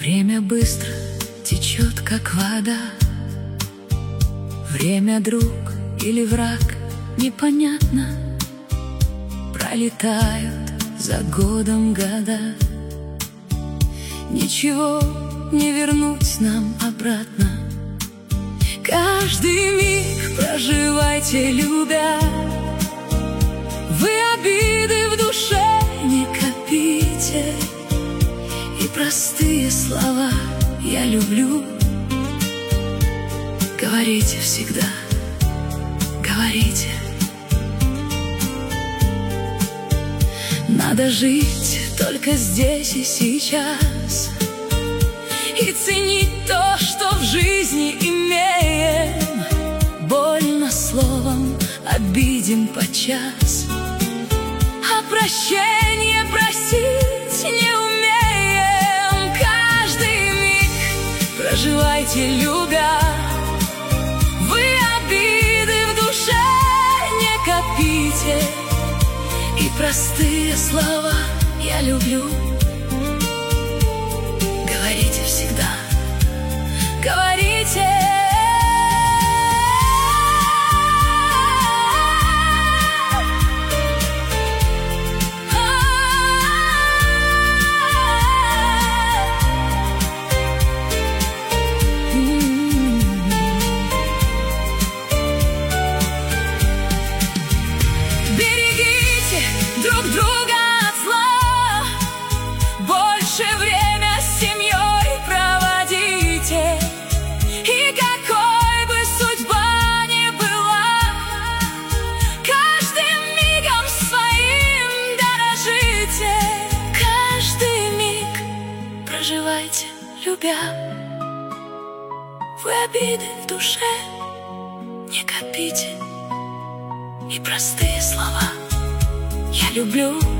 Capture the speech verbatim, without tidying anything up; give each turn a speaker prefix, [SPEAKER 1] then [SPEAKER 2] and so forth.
[SPEAKER 1] Время быстро течет, как вода. Время друг или враг, непонятно. Пролетают за годом года. Ничего не вернуть нам обратно. Каждый миг проживайте, любя. Вы обиды в душе не копите. И простые слова «я люблю» говорите всегда, говорите. Надо жить только здесь и сейчас и ценить то, что в жизни имеем. Больно словом обидим подчас, а прощение просить не умеем. Каждый миг проживайте, любя. Вы обиды в душе не копите. И простые слова «я люблю» говорите всегда, говорите. Друг друга от зла, больше время с семьей проводите. И какой бы судьба ни была, каждым мигом своим дорожите. Каждый миг проживайте, любя. Вы обиды в душе не копите. И простые слова «я люблю»